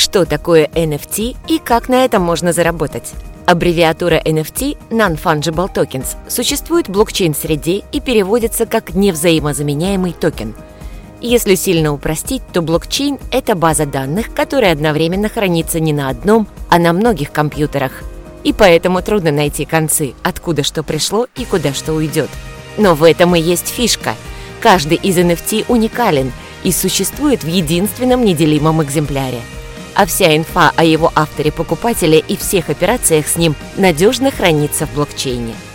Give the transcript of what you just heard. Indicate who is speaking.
Speaker 1: Что такое NFT и как на этом можно заработать? Аббревиатура NFT Non-Fungible Tokens существует в блокчейн-среде и переводится как невзаимозаменяемый токен. Если сильно упростить, то блокчейн – это база данных, которая одновременно хранится не на одном, а на многих компьютерах. И поэтому трудно найти концы, откуда что пришло и куда что уйдет. Но в этом и есть фишка. Каждый из NFT уникален и существует в единственном неделимом экземпляре. А вся инфа о его авторе-покупателе и всех операциях с ним надежно хранится в блокчейне.